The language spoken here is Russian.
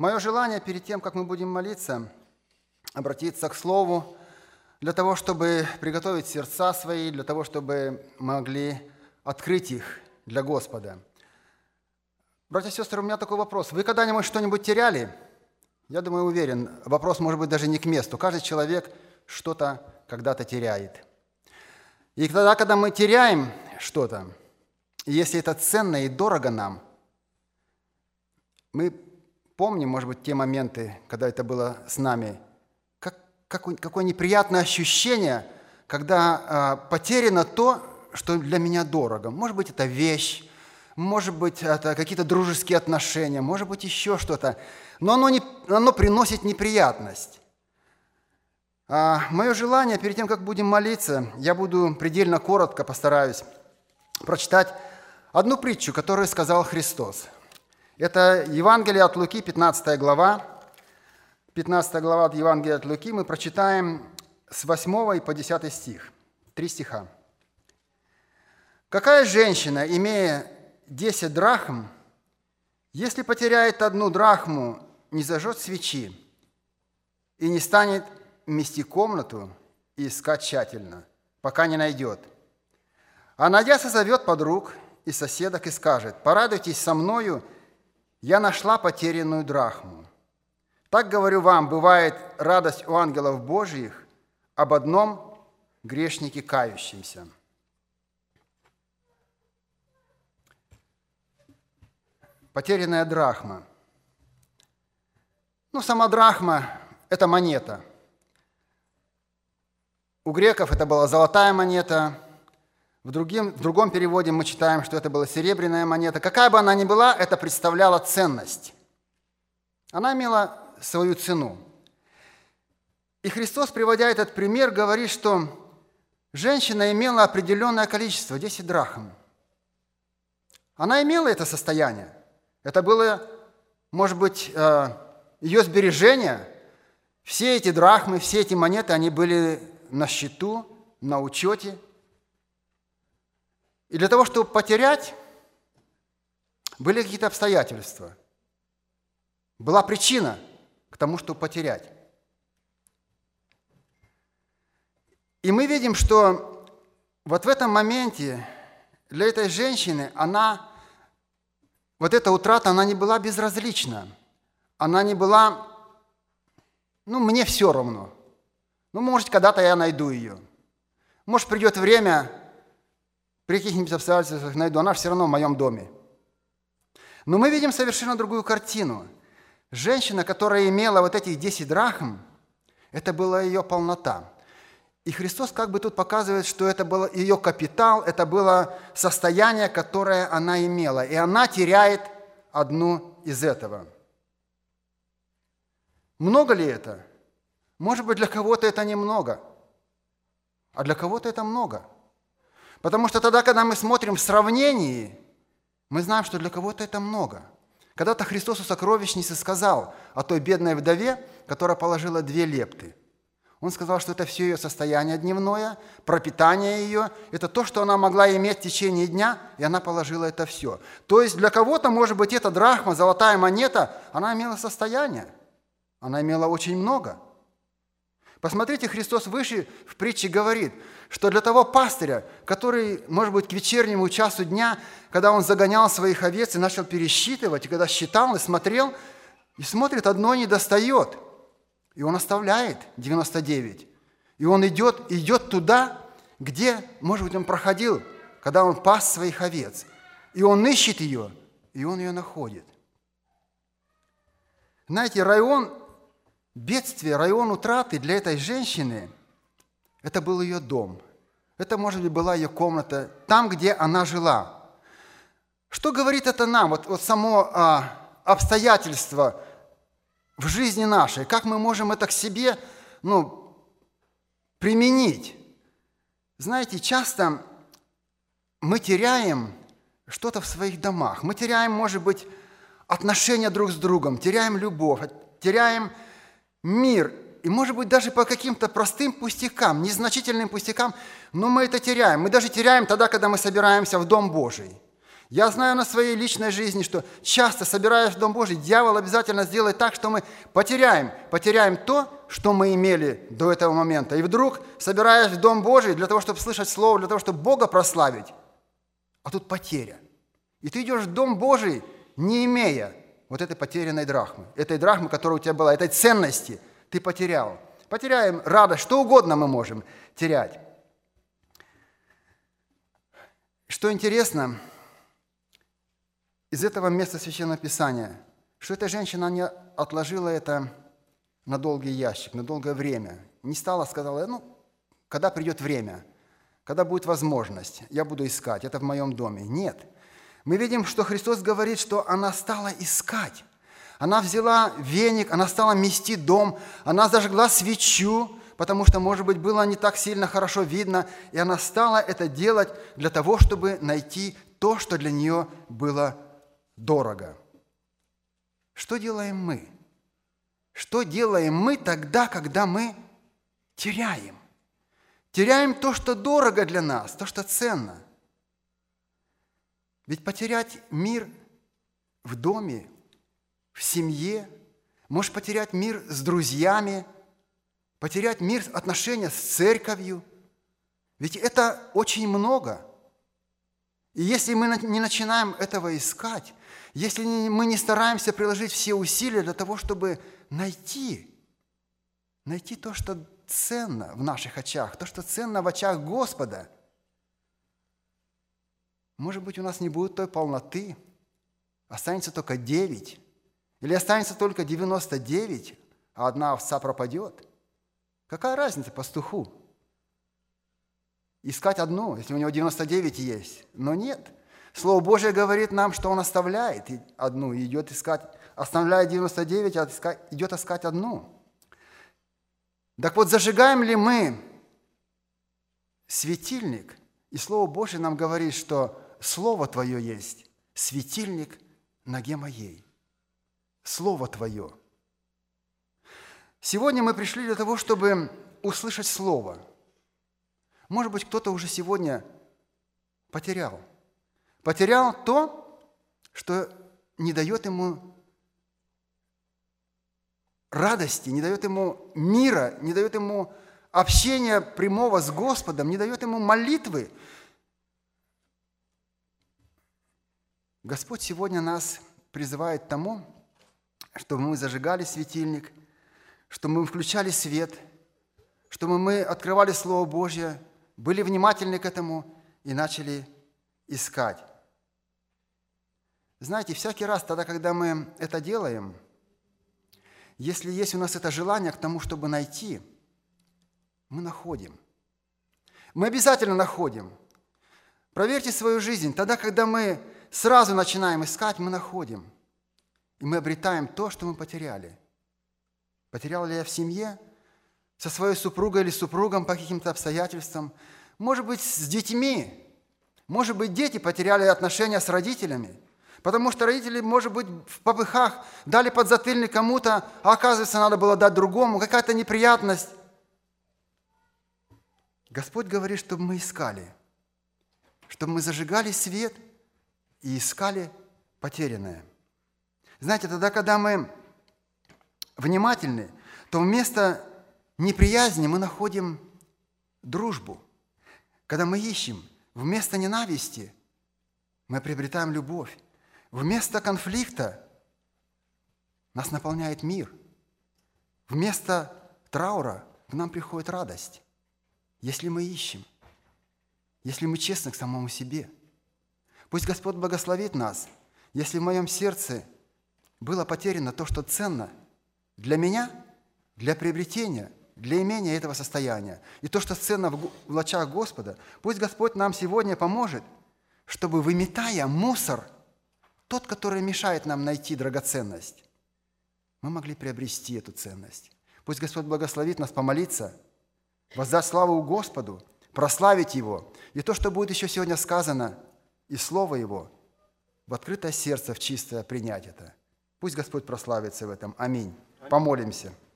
Мое желание перед тем, как мы будем молиться, обратиться к Слову, для того, чтобы приготовить сердца свои, для того, чтобы могли открыть их для Господа. Братья и сестры, у меня такой вопрос. Вы когда-нибудь что-нибудь теряли? Я думаю, уверен, вопрос может быть даже не к месту. Каждый человек что-то когда-то теряет. И тогда, когда мы теряем что-то, и если это ценно и дорого нам, мы помним, может быть, те моменты, когда это было с нами, какое неприятное ощущение, когда потеряно то, что для меня дорого. Может быть, это вещь, может быть, это какие-то дружеские отношения, может быть, еще что-то. Но оно приносит неприятность. Мое желание, перед тем, как будем молиться, я буду предельно коротко постараюсь прочитать одну притчу, которую сказал Христос. Это Евангелие от Луки, 15 глава. 15 глава от Евангелия от Луки. Мы прочитаем с 8 и по 10 стих. 3 стиха. «Какая женщина, имея 10 драхм, если потеряет 1 драхму, не зажжет свечи и не станет мести комнату и искать тщательно, пока не найдет? А найдя, созовет подруг и соседок и скажет: порадуйтесь со мною, я нашла потерянную драхму. Так, говорю вам, бывает радость у ангелов Божьих об одном грешнике кающемся». Потерянная драхма. Сама драхма – это монета. У греков это была золотая монета. В другом переводе мы читаем, что это была серебряная монета. Какая бы она ни была, это представляла ценность. Она имела свою цену. И Христос, приводя этот пример, говорит, что женщина имела определенное количество, 10 драхм. Она имела это состояние. Это было, может быть, ее сбережение. Все эти драхмы, все эти монеты, они были на счету, на учете. И для того, чтобы потерять, были какие-то обстоятельства. Была причина к тому, чтобы потерять. И мы видим, что вот в этом моменте для этой женщины вот эта утрата, она не была безразлична. Она не была, мне все равно. Может, когда-то я найду ее. Может, придет время, при каких-нибудь обстоятельствах найду, она все равно в моем доме. Но мы видим совершенно другую картину. Женщина, которая имела вот этих 10 драхм, это была ее полнота. И Христос как бы тут показывает, что это был ее капитал, это было состояние, которое она имела. И она теряет одну из этого. Много ли это? Может быть, для кого-то это немного, а для кого-то это много. Потому что тогда, когда мы смотрим в сравнении, мы знаем, что для кого-то это много. Когда-то Христос у сокровищницы сказал о той бедной вдове, которая положила 2 лепты. Он сказал, что это все ее состояние дневное, пропитание ее, это то, что она могла иметь в течение дня, и она положила это все. То есть для кого-то, может быть, эта драхма, золотая монета, она имела состояние, она имела очень много. Посмотрите, Христос выше в притче говорит, что для того пастыря, который, может быть, к вечернему часу дня, когда он загонял своих овец и начал пересчитывать, и когда считал и смотрел, и смотрит, одно не достает, и он оставляет 99. И он идет туда, где, может быть, он проходил, когда он пас своих овец. И он ищет ее, и он ее находит. Знаете, район бедствия, район утраты для этой женщины – это был ее дом. Это, может быть, была ее комната, там, где она жила. Что говорит это нам? Вот само обстоятельство в жизни нашей, как мы можем это к себе применить? Знаете, часто мы теряем что-то в своих домах. Мы теряем, может быть, отношения друг с другом, теряем любовь, теряем мир. И, может быть, даже по каким-то простым пустякам, незначительным пустякам, но мы это теряем. Мы даже теряем тогда, когда мы собираемся в Дом Божий. Я знаю на своей личной жизни, что часто, собираясь в Дом Божий, дьявол обязательно сделает так, что мы потеряем то, что мы имели до этого момента. И вдруг, собираясь в Дом Божий для того, чтобы слышать Слово, для того, чтобы Бога прославить, а тут потеря. И ты идешь в Дом Божий, не имея вот этой потерянной драхмы, которая у тебя была, этой ценности ты потерял. Потеряем радость, что угодно мы можем терять. Что интересно, из этого места Священного Писания, что эта женщина не отложила это на долгий ящик, на долгое время. Не стала, сказала, когда придет время, когда будет возможность, я буду искать, это в моем доме. Нет. Мы видим, что Христос говорит, что она стала искать. Она взяла веник, она стала мести дом, она зажгла свечу, потому что, может быть, было не так сильно хорошо видно, и она стала это делать для того, чтобы найти то, что для нее было дорого. Что делаем мы? Что делаем мы тогда, когда мы теряем? Теряем то, что дорого для нас, то, что ценно. Ведь потерять мир в доме, в семье, можешь потерять мир с друзьями, потерять мир, отношения с церковью. Ведь это очень много. И если мы не начинаем этого искать, если мы не стараемся приложить все усилия для того, чтобы найти то, что ценно в наших очах, то, что ценно в очах Господа, может быть, у нас не будет той полноты, останется только 9, или останется только 99, а одна овца пропадет. Какая разница пастуху? Искать одну, если у него 99 есть. Но нет. Слово Божие говорит нам, что он оставляет одну и идет искать, оставляет 99, а идет искать одну. Так вот, зажигаем ли мы светильник? И Слово Божие нам говорит, что Слово Твое есть светильник ноге моей. Слово Твое. Сегодня мы пришли для того, чтобы услышать Слово. Может быть, кто-то уже сегодня потерял. Потерял то, что не дает ему радости, не дает ему мира, не дает ему общения прямого с Господом, не дает ему молитвы. Господь сегодня нас призывает к тому, чтобы мы зажигали светильник, чтобы мы включали свет, чтобы мы открывали Слово Божье, были внимательны к этому и начали искать. Знаете, всякий раз тогда, когда мы это делаем, если есть у нас это желание к тому, чтобы найти, мы находим. Мы обязательно находим. Проверьте свою жизнь. Тогда, когда мы сразу начинаем искать, мы находим. И мы обретаем то, что мы потеряли. Потерял ли я в семье, со своей супругой или супругом по каким-то обстоятельствам? Может быть, с детьми. Может быть, дети потеряли отношения с родителями. Потому что родители, может быть, в попыхах дали подзатыльник кому-то, а оказывается, надо было дать другому. Какая-то неприятность. Господь говорит, чтобы мы искали. Чтобы мы зажигали свет и искали потерянное. Знаете, тогда, когда мы внимательны, то вместо неприязни мы находим дружбу. Когда мы ищем, вместо ненависти мы приобретаем любовь. Вместо конфликта нас наполняет мир. Вместо траура к нам приходит радость. Если мы ищем, если мы честны к самому себе. Пусть Господь благословит нас, если в моем сердце было потеряно то, что ценно для меня, для приобретения, для имения этого состояния. И то, что ценно в очах Господа, пусть Господь нам сегодня поможет, чтобы, выметая мусор, тот, который мешает нам найти драгоценность, мы могли приобрести эту ценность. Пусть Господь благословит нас помолиться, воздать славу Господу, прославить Его. И то, что будет еще сегодня сказано, и Слово Его, в открытое сердце, в чистое принять это. Пусть Господь прославится в этом. Аминь. Помолимся.